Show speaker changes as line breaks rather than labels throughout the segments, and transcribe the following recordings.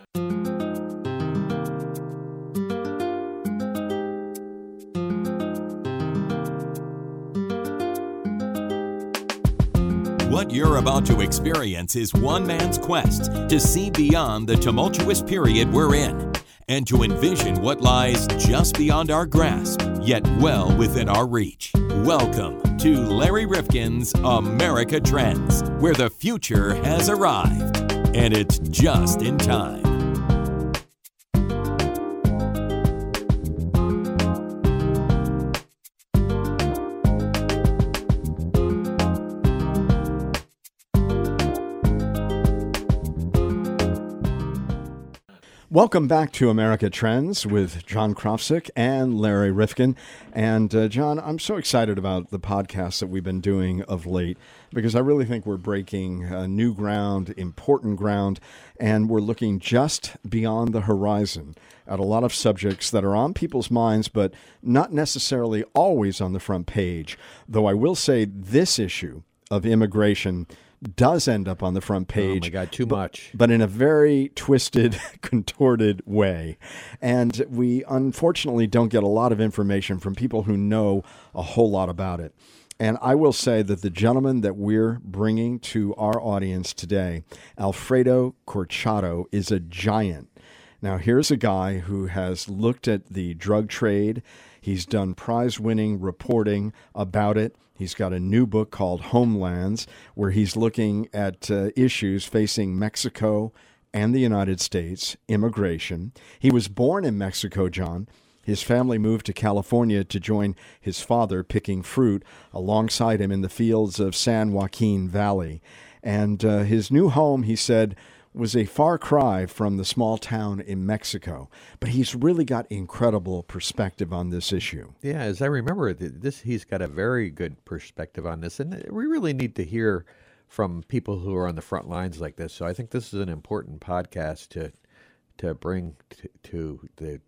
What you're about to experience is one man's quest to see beyond the tumultuous period we're in and to envision what lies just beyond our grasp, yet well within our reach. Welcome to Larry Rifkin's America Trends, where the future has arrived, and it's just in time.
Welcome back to America Trends with John Krofsik and Larry Rifkin. And John, I'm so excited about the podcast that we've been doing of late because I really think we're breaking new ground, important ground, and we're looking just beyond the horizon at a lot of subjects that are on people's minds, but not necessarily always on the front page. Though I will say this issue of immigration does end up on the front page.
Oh my God, too much.
But in a very twisted, contorted way. And we unfortunately don't get a lot of information from people who know a whole lot about it. And I will say that the gentleman that we're bringing to our audience today, Alfredo Corchado, is a giant. Now, here's a guy who has looked at the drug trade. He's done prize-winning reporting about it. He's got a new book called Homelands, where he's looking at issues facing Mexico and the United States, immigration. He was born in Mexico, John. His family moved to California to join his father picking fruit alongside him in the fields of San Joaquin Valley. And his new home, he said, was a far cry from the small town in Mexico. But he's really got incredible perspective on this issue.
Yeah, as I remember, he's got a very good perspective on this. And we really need to hear from people who are on the front lines like this. So I think this is an important podcast to bring to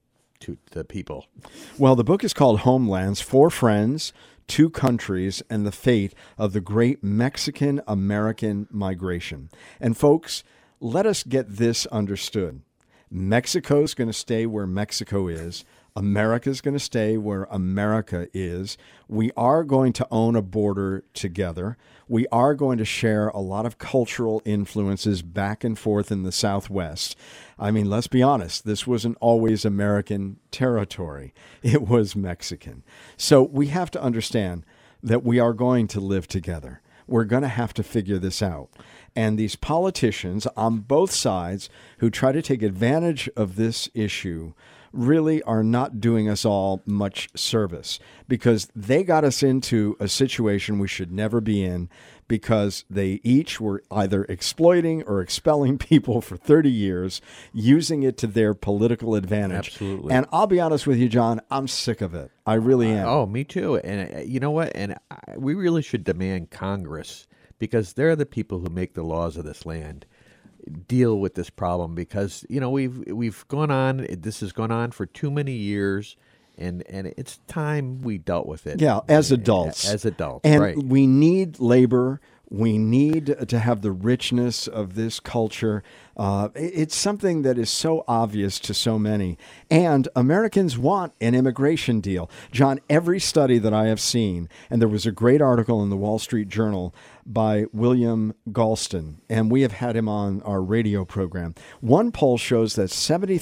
the people.
Well, the book is called Homelands, 4 Friends, 2 Countries, and the Fate of the Great Mexican-American Migration. And folks, let us get this understood. Mexico's going to stay where Mexico is. America's going to stay where America is. We are going to own a border together. We are going to share a lot of cultural influences back and forth in the Southwest. I mean, let's be honest, this wasn't always American territory. It was Mexican. So we have to understand that we are going to live together. We're going to have to figure this out. And these politicians on both sides who try to take advantage of this issue really are not doing us all much service because they got us into a situation we should never be in because they each were either exploiting or expelling people for 30 years, using it to their political advantage.
Absolutely.
And I'll be honest with you, John, I'm sick of it. I really am.
Oh, me too. And you know what? And we really should demand Congress, because they're the people who make the laws of this land, deal with this problem. Because we've gone on. This has gone on for too many years, and it's time we dealt with it.
Yeah, as adults.
And right.
We need labor. We need to have the richness of this culture. It's something that is so obvious to so many. And Americans want an immigration deal. John, every study that I have seen, and there was a great article in the Wall Street Journal by William Galston, and we have had him on our radio program. One poll shows that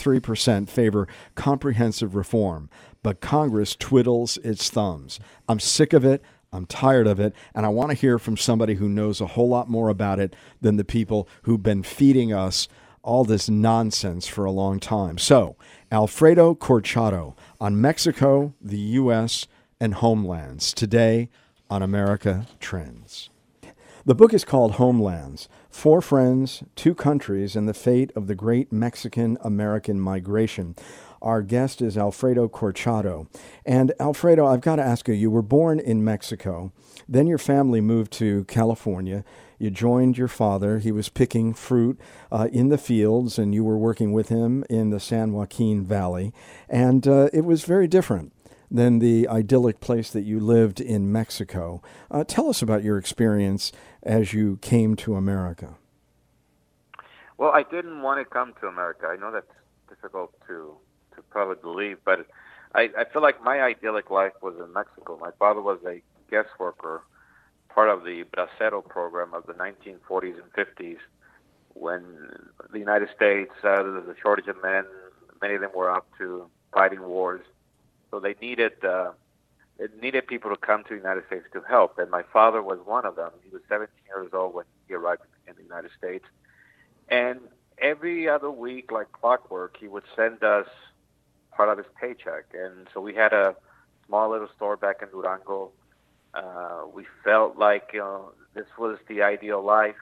73% favor comprehensive reform, but Congress twiddles its thumbs. I'm sick of it. I'm tired of it, and I want to hear from somebody who knows a whole lot more about it than the people who've been feeding us all this nonsense for a long time. So, Alfredo Corchado on Mexico, the U.S., and Homelands, today on America Trends. The book is called Homelands, 4 Friends, 2 Countries, and the Fate of the Great Mexican-American Migration. Our guest is Alfredo Corchado. And Alfredo, I've got to ask you were born in Mexico. Then your family moved to California. You joined your father. He was picking fruit in the fields, and you were working with him in the San Joaquin Valley. And it was very different than the idyllic place that you lived in Mexico. Tell us about your experience as you came to America.
Well, I didn't want to come to America. I know that's difficult to probably believe, but I feel like my idyllic life was in Mexico. My father was a guest worker, part of the Bracero program of the 1940s and 50s, when the United States, there was a shortage of men. Many of them were up to fighting wars, so they needed people to come to the United States to help. And my father was one of them. He was 17 years old when he arrived in the United States. And every other week, like clockwork, he would send us part of his paycheck. And so we had a small little store back in Durango. We felt like this was the ideal life.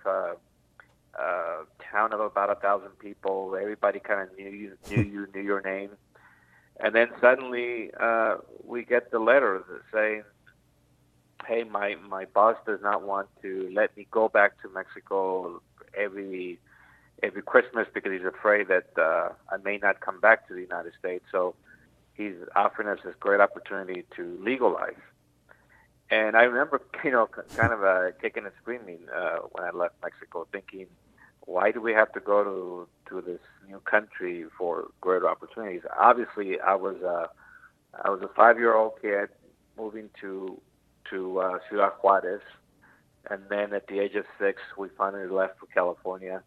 Town of about 1,000 people. Everybody kind of knew your name. And then suddenly we get the letter saying, "Hey, my boss does not want to let me go back to Mexico every Christmas because he's afraid that I may not come back to the United States. So he's offering us this great opportunity to legalize." And I remember, kind of kicking and screaming when I left Mexico, thinking, why do we have to go to this new country for greater opportunities? Obviously, I was a 5-year-old kid moving to Ciudad Juarez, and then at the age of 6, we finally left for California.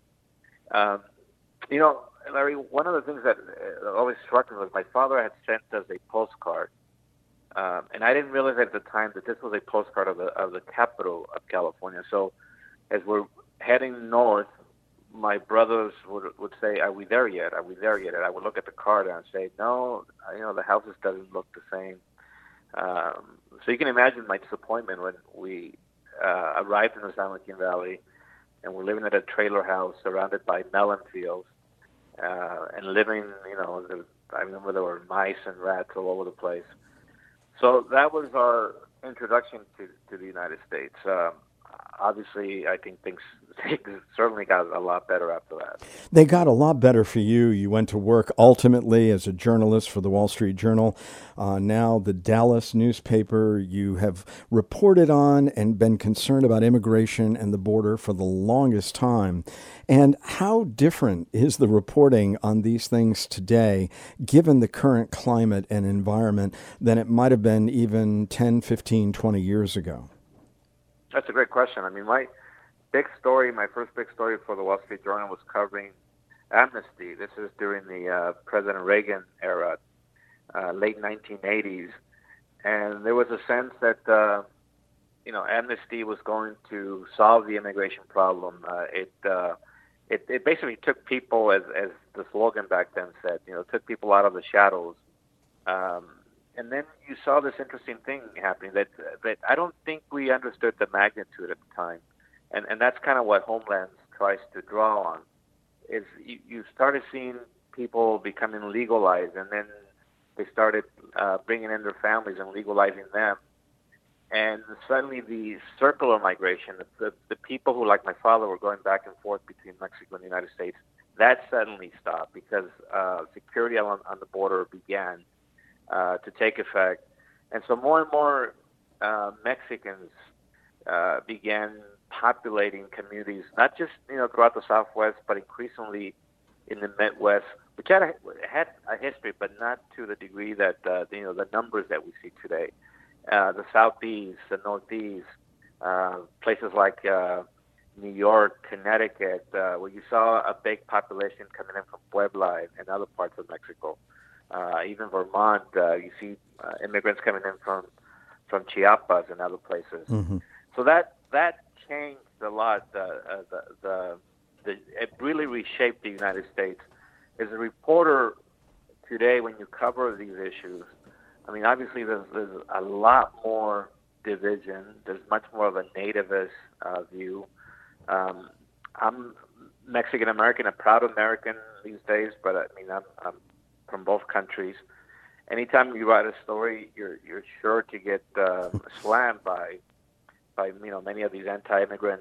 Larry, one of the things that always struck me was my father had sent us a postcard, and I didn't realize at the time that this was a postcard of the capital of California. So, as we're heading north, my brothers would say, "Are we there yet? Are we there yet?" And I would look at the card and I'd say, "No, the houses doesn't look the same." So you can imagine my disappointment when we arrived in the San Joaquin Valley, and we're living at a trailer house surrounded by melon fields, and living, I remember there were mice and rats all over the place. So that was our introduction to the United States. Obviously, I think things certainly got a lot better after that.
They got a lot better for you. You went to work ultimately as a journalist for the Wall Street Journal, now the Dallas newspaper. You have reported on and been concerned about immigration and the border for the longest time. And how different is the reporting on these things today, given the current climate and environment, than it might have been even 10, 15, 20 years ago?
That's a great question. I mean, my first big story for the Wall Street Journal was covering amnesty. This is during the President Reagan era, late 1980s. And there was a sense that, amnesty was going to solve the immigration problem. It basically took people, as the slogan back then said, took people out of the shadows. And then you saw this interesting thing happening that I don't think we understood the magnitude at the time. And that's kind of what Homeland tries to draw on, is you started seeing people becoming legalized, and then they started bringing in their families and legalizing them. And suddenly the circular migration, the people who, like my father, were going back and forth between Mexico and the United States, that suddenly stopped because security on the border began to take effect. And so more and more Mexicans began populating communities, not just throughout the Southwest, but increasingly in the Midwest, which had a history, but not to the degree that the numbers that we see today. The Southeast, the Northeast, places like New York, Connecticut, where you saw a big population coming in from Puebla and other parts of Mexico. Even Vermont, you see immigrants coming in from Chiapas and other places. Mm-hmm. So that changed a lot. It really reshaped the United States. As a reporter today, when you cover these issues, I mean, obviously there's a lot more division. There's much more of a nativist view. I'm Mexican American, a proud American these days, but I mean, I'm from both countries. Anytime you write a story, you're sure to get slammed by many of these anti-immigrant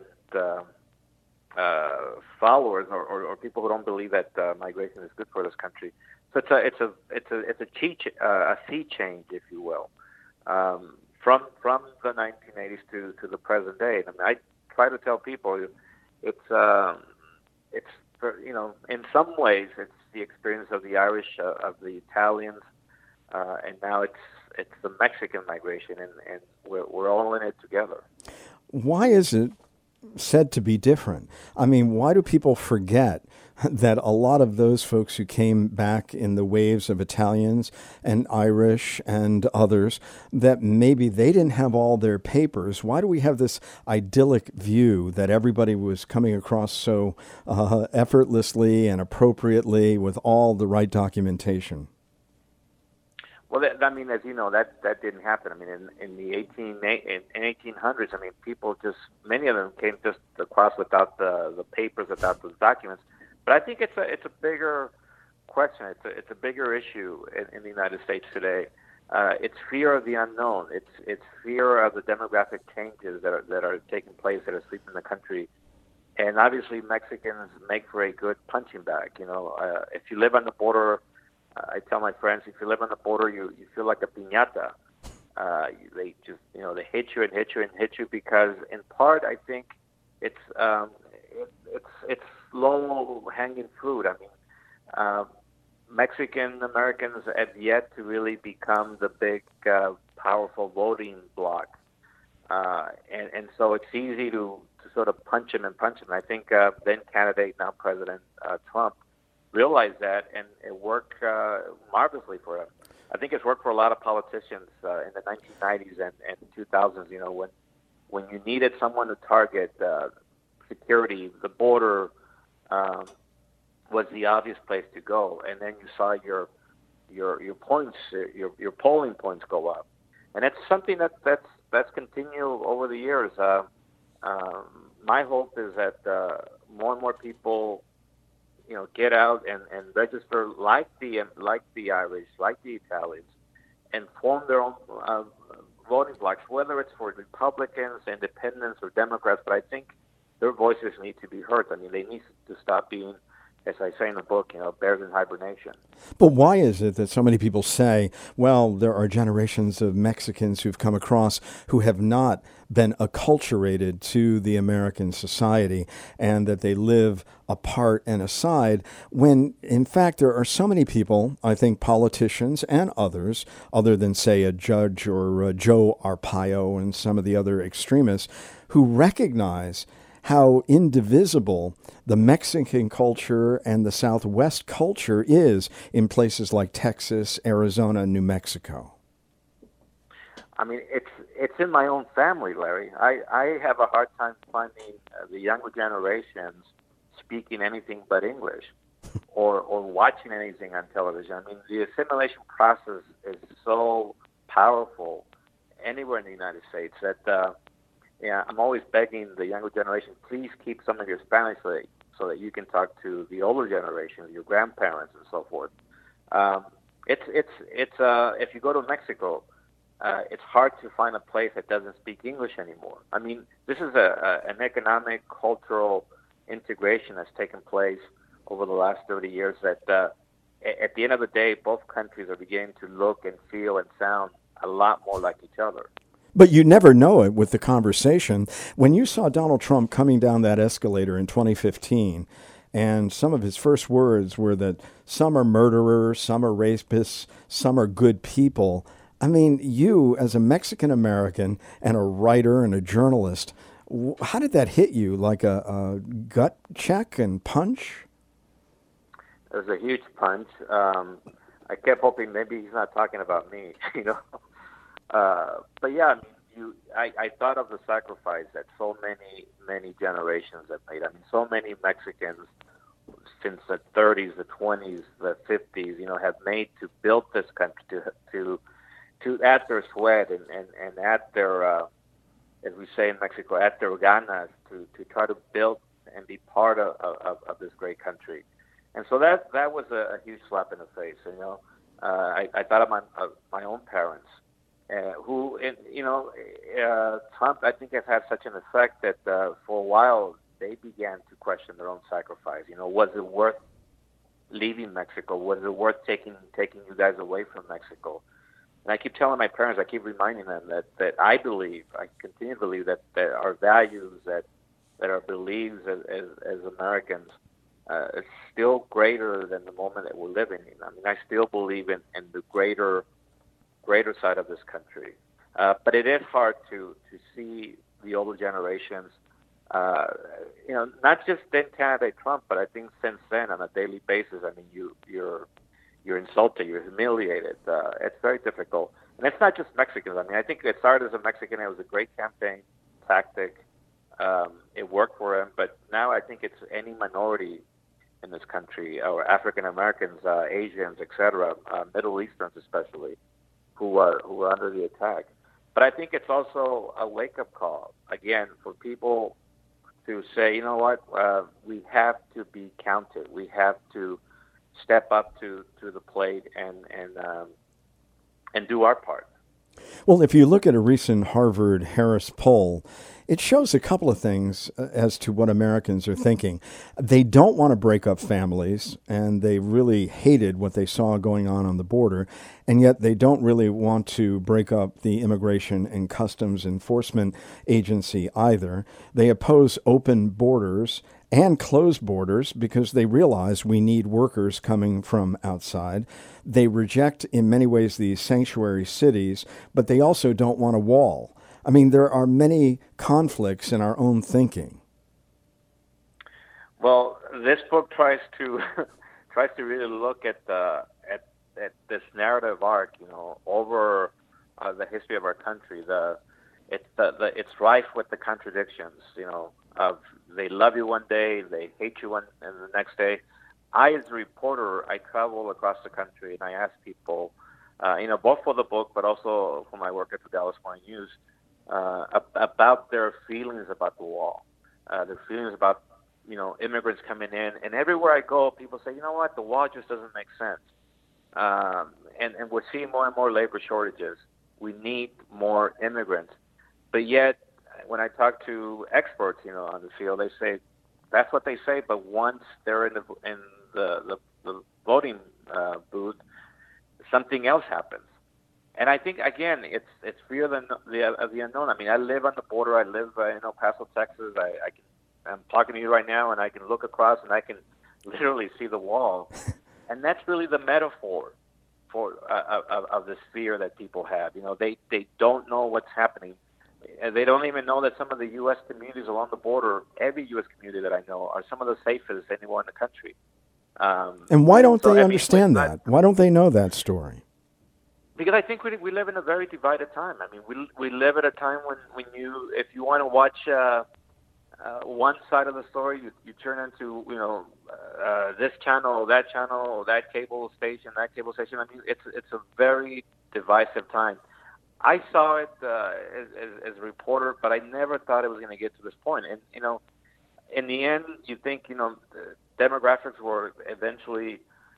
followers or people who don't believe that migration is good for this country. So it's a sea change, if you will, from the 1980s to the present day. And I mean, I try to tell people it's in some ways, it's the experience of the Irish, of the Italians, and now it's the Mexican migration, and we're all in it together.
Why is it said to be different? I mean, why do people forget that a lot of those folks who came back in the waves of Italians and Irish and others, that maybe they didn't have all their papers? Why do we have this idyllic view that everybody was coming across so effortlessly and appropriately with all the right documentation?
Well, as you know, that didn't happen. I mean, in the 1800s, I mean, people many of them came just across without the papers, without those documents. But I think it's a bigger question. It's a bigger issue in the United States today. It's fear of the unknown. It's fear of the demographic changes that are taking place, that are sweeping the country. And obviously, Mexicans make for a good punching bag. If you live on the border, I tell my friends, if you live on the border, you feel like a piñata. They just, they hit you and hit you and hit you because, in part, I think it's low-hanging fruit. I mean, Mexican Americans have yet to really become the big, powerful voting bloc, and so it's easy to sort of punch him. I think then candidate, now President Trump, realized that, and it worked marvelously for him. I think it's worked for a lot of politicians in the 1990s and 2000s. When you needed someone to target security, the border was the obvious place to go, and then you saw your points, your polling points go up, and it's something that's continued over the years. My hope is that more and more people, get out and register like the Irish, like the Italians, and form their own voting blocs, whether it's for Republicans, Independents, or Democrats. But I think their voices need to be heard. I mean, they need to stop being, as I say in the book, bears in hibernation.
But why is it that so many people say, well, there are generations of Mexicans who've come across who have not been acculturated to the American society and that they live apart and aside, when in fact there are so many people, I think politicians and others, other than say a judge or Joe Arpaio and some of the other extremists, who recognize how indivisible the Mexican culture and the Southwest culture is in places like Texas, Arizona, New Mexico.
I mean, it's in my own family, Larry. I have a hard time finding the younger generations speaking anything but English or watching anything on television. I mean, the assimilation process is so powerful anywhere in the United States that I'm always begging the younger generation, please keep some of your Spanish so that you can talk to the older generation, your grandparents and so forth. If you go to Mexico, it's hard to find a place that doesn't speak English anymore. I mean, this is an economic, cultural integration that's taken place over the last 30 years that at the end of the day, both countries are beginning to look and feel and sound a lot more like each other.
But you never know it with the conversation. When you saw Donald Trump coming down that escalator in 2015, and some of his first words were that some are murderers, some are rapists, some are good people. I mean, you as a Mexican American and a writer and a journalist, how did that hit you? Like a gut check and punch?
It was a huge punch. I kept hoping maybe he's not talking about me, But yeah, I thought of the sacrifice that so many generations have made. I mean, so many Mexicans since the 30s, the 20s, the 50s, have made to build this country, to add their sweat and add their, as we say in Mexico, add their ganas to try to build and be part of this great country. And so that was a huge slap in the face. I thought of my own parents. Who, Trump, I think, has had such an effect that for a while they began to question their own sacrifice. Was it worth leaving Mexico? Was it worth taking you guys away from Mexico? And I keep telling my parents, I keep reminding them that I continue to believe that our values, that our beliefs as Americans is still greater than the moment that we're living in. I mean, I still believe in the greater side of this country. But it is hard to see the older generations, not just in candidate Trump, but I think since then on a daily basis. I mean, you're insulted, you're humiliated. It's very difficult, and it's not just Mexicans. I mean, I think it started as a Mexican. It was a great campaign tactic. It worked for him, but now I think it's any minority in this country, or African Americans, Asians, etc., Middle Easterns especially, who are under the attack. But I think it's also a wake-up call, again, for people to say, you know what, we have to be counted. We have to step up to the plate and do our part.
Well, if you look at a recent Harvard-Harris poll, it shows a couple of things as to what Americans are thinking. They don't want to break up families, and they really hated what they saw going on the border, and yet they don't really want to break up the Immigration and Customs Enforcement Agency either. They oppose open borders and closed borders because they realize we need workers coming from outside. They reject, in many ways, these sanctuary cities, but they also don't want a wall. I mean, there are many conflicts in our own thinking.
Well, this book tries to really look at this narrative arc, over the history of our country. It's rife with the contradictions, of they love you one day, they hate you and the next day. I, as a reporter, I travel across the country and I ask people, both for the book but also for my work at the Dallas Morning News, about their feelings about the wall, their feelings about immigrants coming in. And everywhere I go, people say, you know what, the wall just doesn't make sense. And we're seeing more and more labor shortages. We need more immigrants. But yet, when I talk to experts, on the field, they say that's what they say. But once they're in the voting booth, something else happens. And I think, again, it's fear of the unknown. I mean, I live on the border. I live in El Paso, Texas. I'm talking to you right now, and I can look across, and I can literally see the wall. And that's really the metaphor for of this fear that people have. They don't know what's happening. They don't even know that some of the U.S. communities along the border, every U.S. community that I know, are some of the safest anywhere in the country.
And why don't they understand that? Why don't they know that story?
Because I think we live in a very divided time. I mean, we live at a time when if you want to watch one side of the story, you turn into this channel or that cable station, that cable station. I mean, it's a very divisive time. I saw it as a reporter, but I never thought it was going to get to this point. And in the end, you think demographics will eventually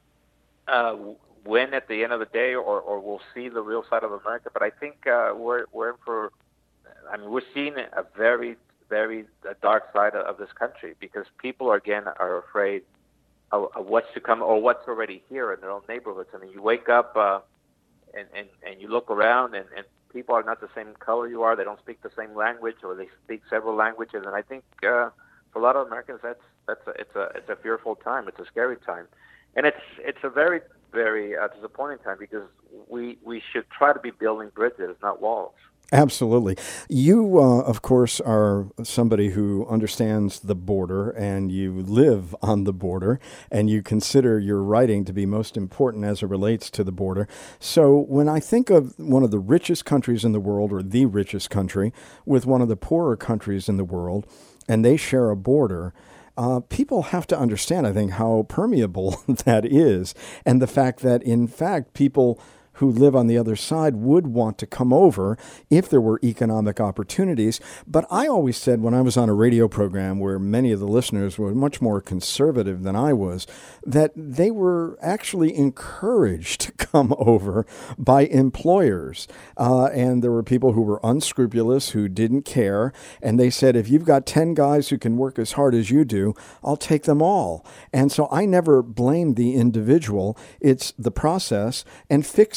win at the end of the day, or we'll see the real side of America. But I think we're in for. I mean, we're seeing a very, very dark side of this country because people are afraid of what's to come or what's already here in their own neighborhoods. I mean, you wake up and you look around, and people are not the same color you are. They don't speak the same language, or they speak several languages. And I think for a lot of Americans, it's a fearful time. It's a scary time, and it's a very, very disappointing time because we should try to be building bridges, not walls.
Absolutely. You, of course, are somebody who understands the border, and you live on the border, and you consider your writing to be most important as it relates to the border. So when I think of one of the richest countries in the world, or the richest country, with one of the poorer countries in the world, and they share a border, people have to understand, I think, how permeable that is, and the fact that, in fact, people who live on the other side would want to come over if there were economic opportunities. But I always said when I was on a radio program where many of the listeners were much more conservative than I was, that they were actually encouraged to come over by employers. And there were people who were unscrupulous, who didn't care. And they said, if you've got 10 guys who can work as hard as you do, I'll take them all. And so I never blamed the individual. It's the process, and fix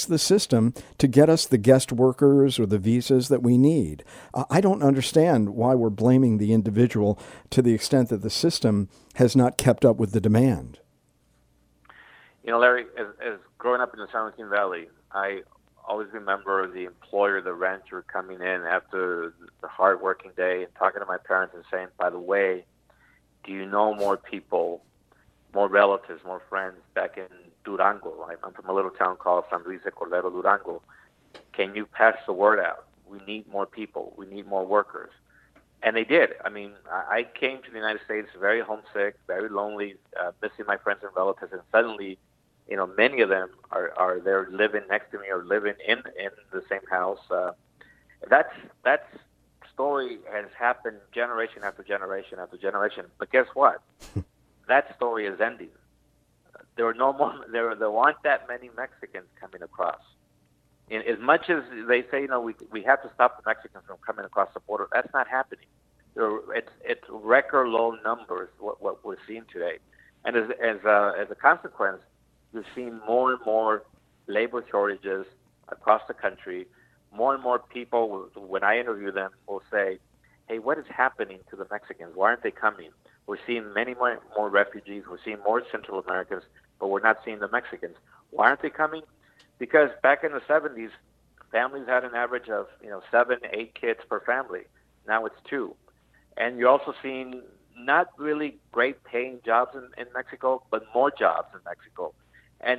the system to get us the guest workers or the visas that we need. I don't understand why we're blaming the individual to the extent that the system has not kept up with the demand.
You know, Larry, as growing up in the San Joaquin Valley, I always remember the employer, the rancher, coming in after the hard working day and talking to my parents and saying, by the way, do you know more people, more relatives, more friends back in Durango? I'm from a little town called San Luis de Cordero, Durango. Can you pass the word out? We need more people. We need more workers. And they did. I mean, I came to the United States very homesick, very lonely, missing my friends and relatives, and suddenly, you know, many of them are there living next to me or living in the same house. That story has happened generation after generation after generation. But guess what? That story is ending. There are no more. There aren't that many Mexicans coming across. As much as they say, you know, we have to stop the Mexicans from coming across the border, that's not happening. It's record low numbers what we're seeing today, and as a consequence, you're seeing more and more labor shortages across the country. More and more people, when I interview them, will say, "Hey, what is happening to the Mexicans? Why aren't they coming?" We're seeing many more refugees. We're seeing more Central Americans, but we're not seeing the Mexicans. Why aren't they coming? Because back in the 70s, families had an average of 7, 8 kids per family. Now it's 2, and you're also seeing not really great paying jobs in Mexico, but more jobs in Mexico. And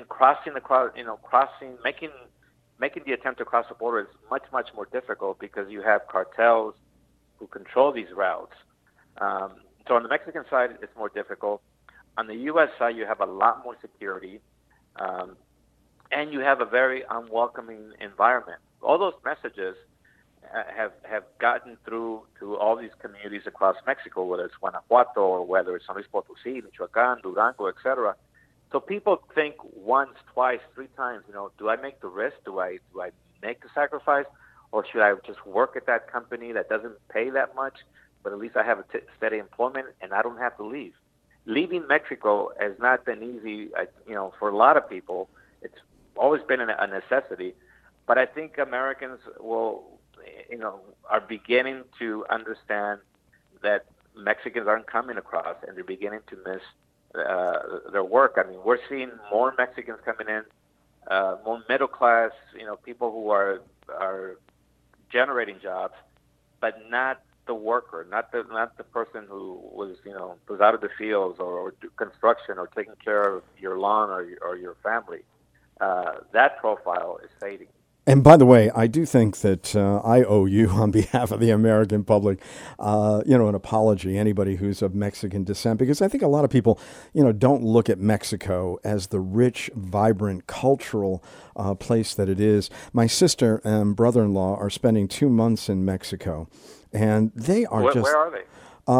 making the attempt to cross the border is much more difficult because you have cartels who control these routes. So on the Mexican side, it's more difficult. On the U.S. side, you have a lot more security. And you have a very unwelcoming environment. All those messages have gotten through to all these communities across Mexico, whether it's Guanajuato or whether it's San Luis Potosí, Michoacán, Durango, etc. So people think once, twice, 3 times. Do I make the risk? Do I make the sacrifice, or should I just work at that company that doesn't pay that much, but at least I have a steady employment and I don't have to leave? Leaving Mexico has not been easy. For a lot of people, it's always been a necessity, but I think Americans are beginning to understand that Mexicans aren't coming across, and they're beginning to miss their work. I mean, we're seeing more Mexicans coming in, more middle class, people who are generating jobs, but not the worker, not the person who was out of the fields or construction or taking care of your lawn or your family. That profile is fading.
And by the way, I do think that I owe you, on behalf of the American public, an apology, anybody who's of Mexican descent, because I think a lot of people, don't look at Mexico as the rich, vibrant, cultural place that it is. My sister and brother-in-law are spending 2 months in Mexico, and they are
Where are they?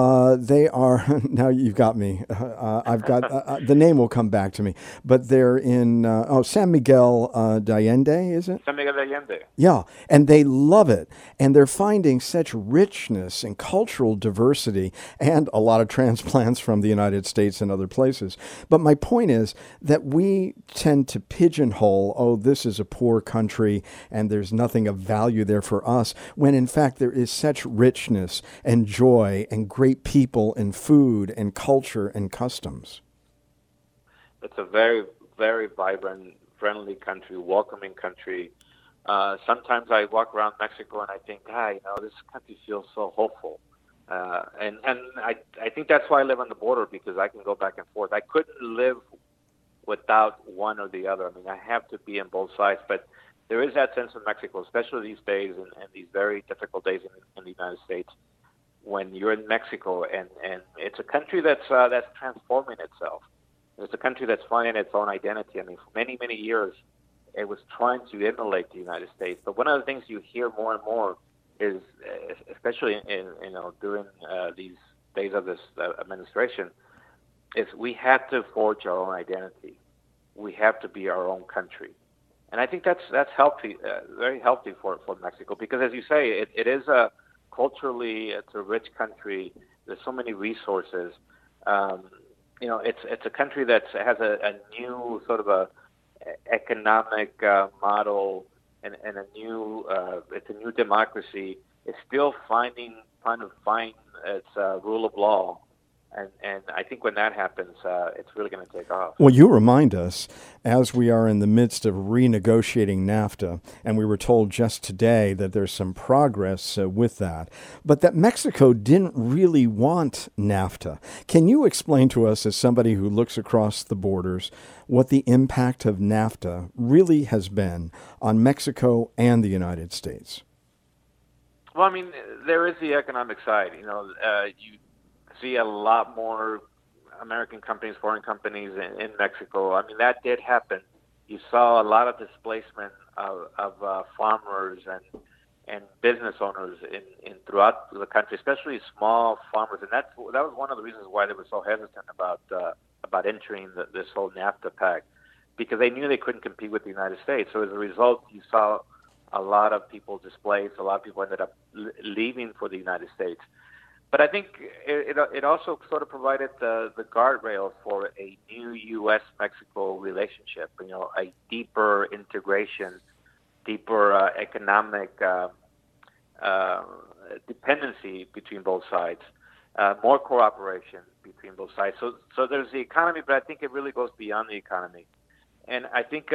They are, now you've got me. I've got, the name will come back to me, but they're in, San Miguel de Allende, is it?
San Miguel de Allende.
Yeah, and they love it. And they're finding such richness and cultural diversity and a lot of transplants from the United States and other places. But my point is that we tend to pigeonhole, this is a poor country and there's nothing of value there for us, when in fact there is such richness and joy and great people and food and culture and customs.
It's a very, very vibrant, friendly country, welcoming country. Sometimes I walk around Mexico and I think, this country feels so hopeful. And I think that's why I live on the border, because I can go back and forth. I couldn't live without one or the other. I mean, I have to be on both sides. But there is that sense in Mexico, especially these days and these very difficult days in the United States, when you're in Mexico, and it's a country that's transforming itself. It's a country that's finding its own identity. I mean, for many, many years, it was trying to emulate the United States. But one of the things you hear more and more is, especially during these days of this administration, is we have to forge our own identity. We have to be our own country. And I think that's healthy, very healthy for Mexico, because as you say, it is culturally, it's a rich country. There's so many resources. It's a country that has a new sort of economic model and a new it's a new democracy, is still trying to find its rule of law. And I think when that happens, it's really going to take off.
Well, you remind us, as we are in the midst of renegotiating NAFTA, and we were told just today that there's some progress with that, but that Mexico didn't really want NAFTA. Can you explain to us, as somebody who looks across the borders, what the impact of NAFTA really has been on Mexico and the United States?
Well, I mean, there is the economic side. You see a lot more American companies, foreign companies in Mexico. I mean, that did happen. You saw a lot of displacement of farmers and business owners in throughout the country, especially small farmers, and that was one of the reasons why they were so hesitant about entering this whole NAFTA pact, because they knew they couldn't compete with the United States. So as a result, you saw a lot of people displaced. A lot of people ended up leaving for the United States. But I think it also sort of provided the guardrails for a new U.S.-Mexico relationship, a deeper integration, deeper economic dependency between both sides, more cooperation between both sides. So there's the economy, but I think it really goes beyond the economy. And I think,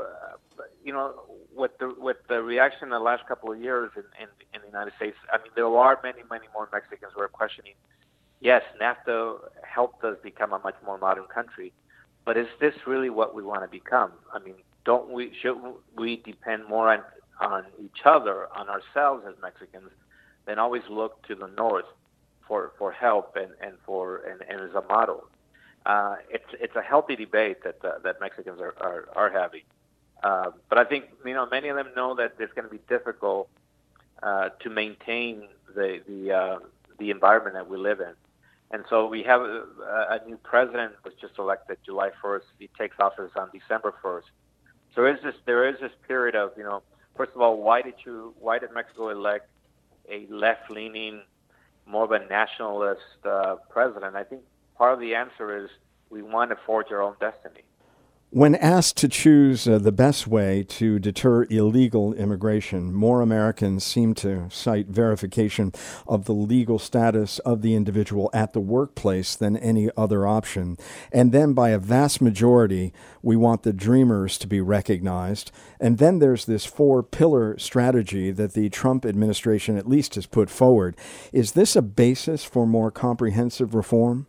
with the reaction in the last couple of years in the United States, I mean, there are many more Mexicans who are questioning, yes, NAFTA helped us become a much more modern country, but is this really what we want to become? I mean, should we depend more on each other, on ourselves as Mexicans, than always look to the north for help and as a model? It's a healthy debate that Mexicans are having. But I think many of them know that it's going to be difficult to maintain the environment that we live in, and so we have a new president was just elected July 1st. He takes office on December 1st. So there is this period of first of all, why did Mexico elect a left-leaning, more of a nationalist president? I think part of the answer is we want to forge our own destiny.
When asked to choose the best way to deter illegal immigration, more Americans seem to cite verification of the legal status of the individual at the workplace than any other option. And then by a vast majority, we want the dreamers to be recognized. And then there's this 4-pillar strategy that the Trump administration at least has put forward. Is this a basis for more comprehensive reform?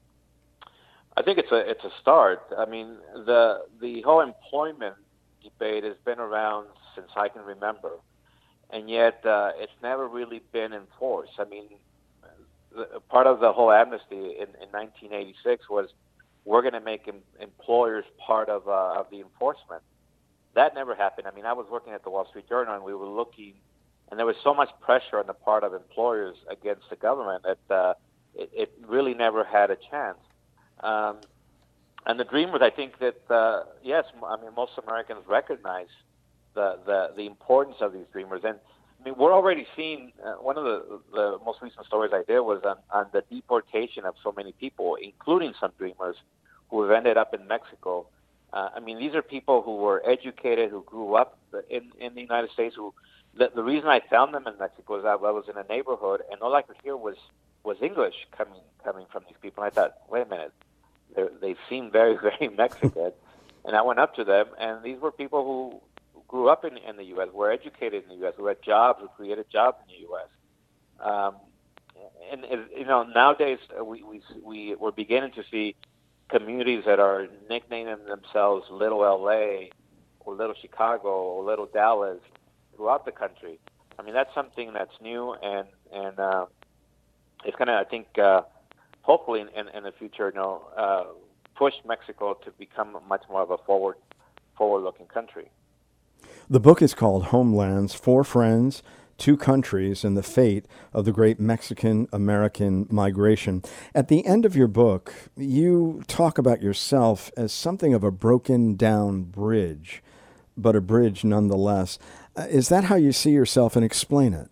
I think it's a start. I mean, the whole employment debate has been around since I can remember, and yet it's never really been enforced. I mean, part of the whole amnesty in 1986 was we're going to make employers part of the enforcement. That never happened. I mean, I was working at the Wall Street Journal, and we were looking, and there was so much pressure on the part of employers against the government that it really never had a chance. And the dreamers, I think that yes, I mean most Americans recognize the importance of these dreamers, and I mean we're already seeing one of the most recent stories I did was on the deportation of so many people, including some dreamers who have ended up in Mexico. I mean these are people who were educated, who grew up in the United States. The reason I found them in Mexico is that I was in a neighborhood, and all I could hear was English coming from these people. And I thought, wait a minute. They seem very, very Mexican. And I went up to them, and these were people who grew up in the U.S., were educated in the U.S., who had jobs, who created jobs in the U.S. And nowadays we're beginning to see communities that are nicknaming themselves Little L.A. or Little Chicago or Little Dallas throughout the country. I mean, that's something that's new, and it's going to, I think, hopefully in the future, push Mexico to become much more of a forward-looking country.
The book is called Homelands: 4 Friends, 2 Countries, and the Fate of the Great Mexican-American Migration. At the end of your book, you talk about yourself as something of a broken-down bridge, but a bridge nonetheless. Is that how you see yourself, and explain it?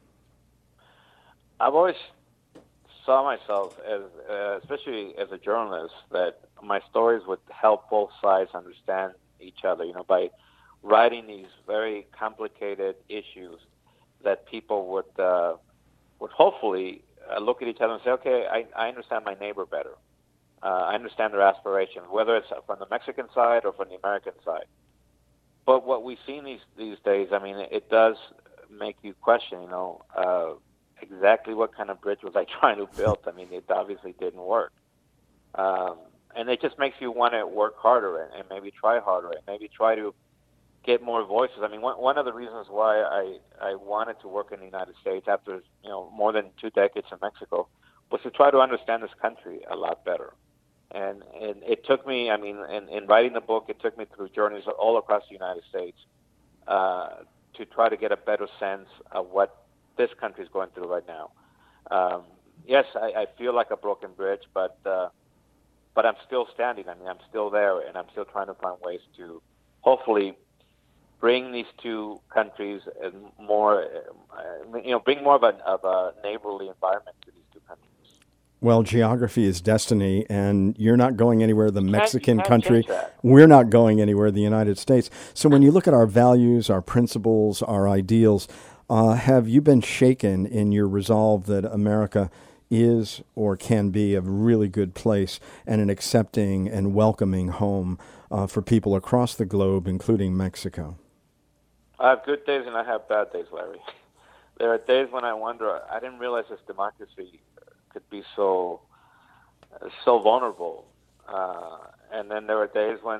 I've always saw myself as, especially as a journalist, that my stories would help both sides understand each other, by writing these very complicated issues that people would hopefully look at each other and say, okay, I understand my neighbor better. I understand their aspirations, whether it's from the Mexican side or from the American side. But what we see these days, I mean, it does make you question, exactly what kind of bridge was I trying to build? I mean, it obviously didn't work. And it just makes you want to work harder and maybe try harder and maybe try to get more voices. I mean, one of the reasons why I wanted to work in the United States after, more than 2 decades in Mexico was to try to understand this country a lot better. And it took me, I mean, in writing the book, it took me through journeys all across the United States to try to get a better sense of what this country is going through right now. Yes, I feel like a broken bridge, but I'm still standing. I mean, I'm still there, and I'm still trying to find ways to hopefully bring these two countries and more, bring more of a neighborly environment to these two countries.
Well, geography is destiny, and you're not going anywhere. The Mexican country,
that.
We're not going anywhere. The United States. So when you look at our values, our principles, our ideals, have you been shaken in your resolve that America is or can be a really good place and an accepting and welcoming home for people across the globe, including Mexico?
I have good days and I have bad days, Larry. There are days when I wonder, I didn't realize this democracy could be so vulnerable. And then there are days when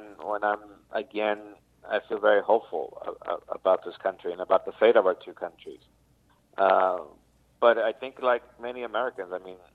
I feel very hopeful about this country and about the fate of our two countries. But I think, like many Americans, I mean,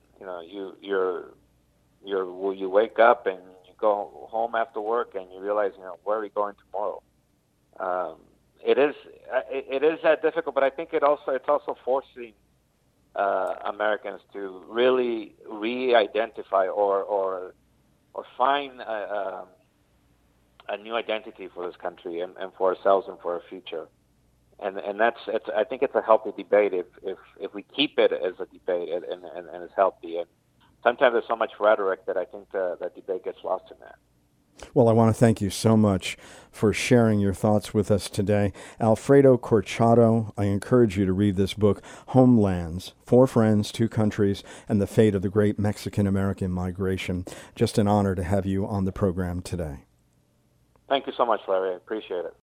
you wake up and you go home after work and you realize, where are we going tomorrow? It is that difficult, but I think it's also forcing Americans to really re-identify or find a new identity for this country and for ourselves and for our future. And I think it's a healthy debate if we keep it as a debate and it's healthy. And sometimes there's so much rhetoric that I think the debate gets lost in that.
Well, I want to thank you so much for sharing your thoughts with us today. Alfredo Corchado, I encourage you to read this book, Homelands, 4 Friends, 2 Countries, and the Fate of the Great Mexican-American Migration. Just an honor to have you on the program today.
Thank you so much, Larry. I appreciate it.